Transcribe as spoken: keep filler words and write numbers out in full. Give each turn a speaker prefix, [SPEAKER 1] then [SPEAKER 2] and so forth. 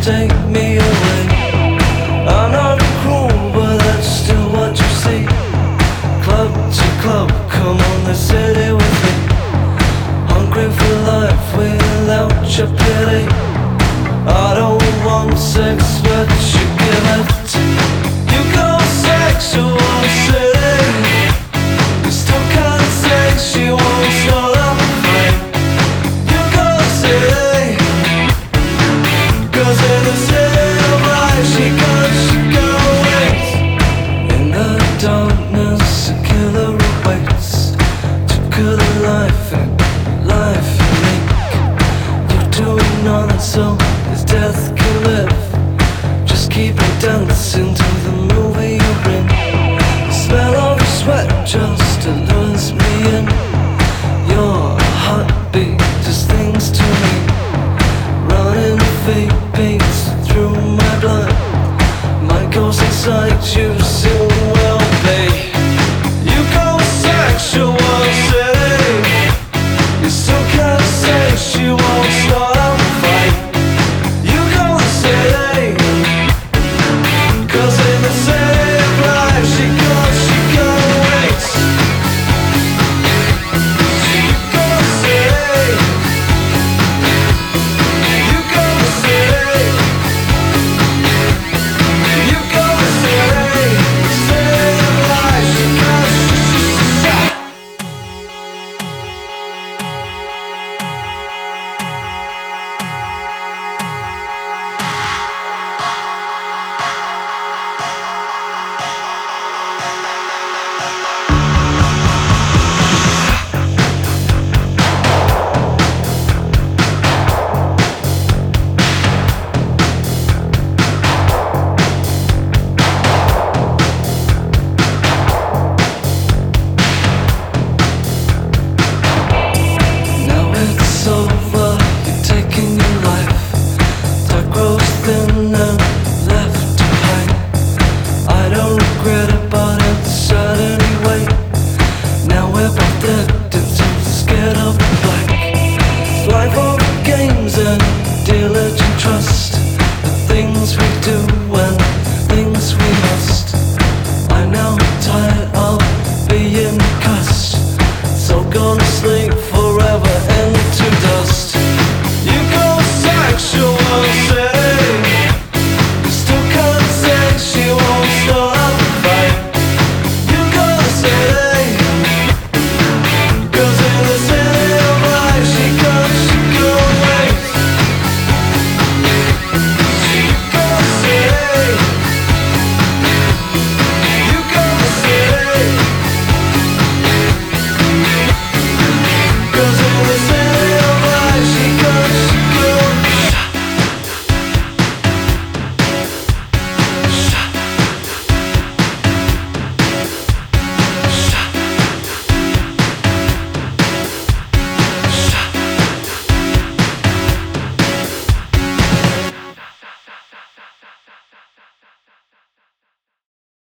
[SPEAKER 1] take me away. I'm not cruel, but that's still what you see. Club to club, come on the city with me. Hungry for life without your pity. I don't want sex, but you give it. You go sexual city. You still can't say she wants all of the flame. You go city, 'cause in the city of life she goes, she goes. In the darkness a killer awaits. Took her the life and life you make. You're doing nothing, so his death can live. Just keep it dancing to the movie you're in. The smell of your sweat just lures me in.